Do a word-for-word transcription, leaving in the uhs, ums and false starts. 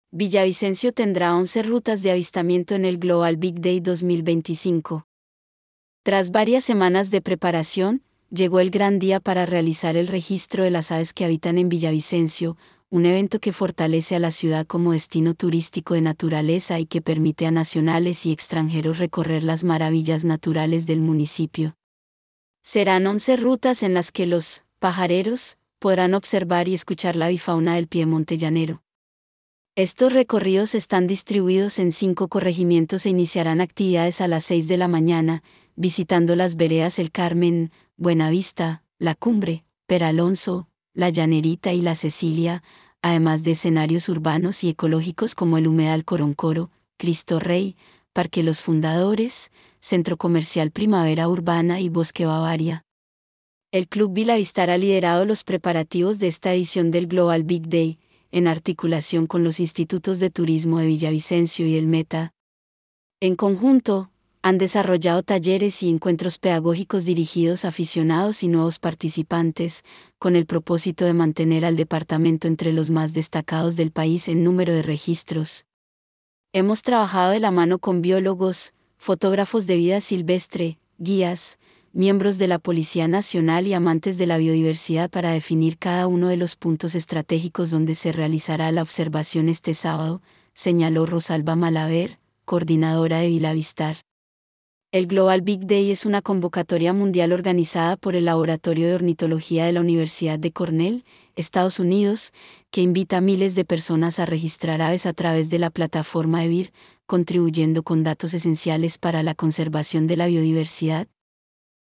Villavicencio tendrá once rutas de avistamiento en el Global Big Day dos mil veinticinco. Tras varias semanas de preparación, llegó el gran día para realizar el registro de las aves que habitan en Villavicencio, un evento que fortalece a la ciudad como destino turístico de naturaleza y que permite a nacionales y extranjeros recorrer las maravillas naturales del municipio. Serán once rutas en las que los pajareros podrán observar y escuchar la avifauna del piemonte llanero. Estos recorridos están distribuidos en cinco corregimientos e iniciarán actividades a las seis de la mañana, visitando las veredas El Carmen, Buenavista, La Cumbre, Peralonso, La Llanerita y La Cecilia, además de escenarios urbanos y ecológicos como el Humedal Coroncoro, Cristo Rey, Parque Los Fundadores, Centro Comercial Primavera Urbana y Bosque Bavaria. El Club Villavistar ha liderado los preparativos de esta edición del Global Big Day, en articulación con los institutos de turismo de Villavicencio y el Meta. En conjunto, han desarrollado talleres y encuentros pedagógicos dirigidos a aficionados y nuevos participantes, con el propósito de mantener al departamento entre los más destacados del país en número de registros. Hemos trabajado de la mano con biólogos, fotógrafos de vida silvestre, guías, miembros de la Policía Nacional y amantes de la biodiversidad para definir cada uno de los puntos estratégicos donde se realizará la observación este sábado, señaló Rosalba Malaver, coordinadora de Villavistar. El Global Big Day es una convocatoria mundial organizada por el Laboratorio de Ornitología de la Universidad de Cornell, Estados Unidos, que invita a miles de personas a registrar aves a través de la plataforma E B I R, contribuyendo con datos esenciales para la conservación de la biodiversidad.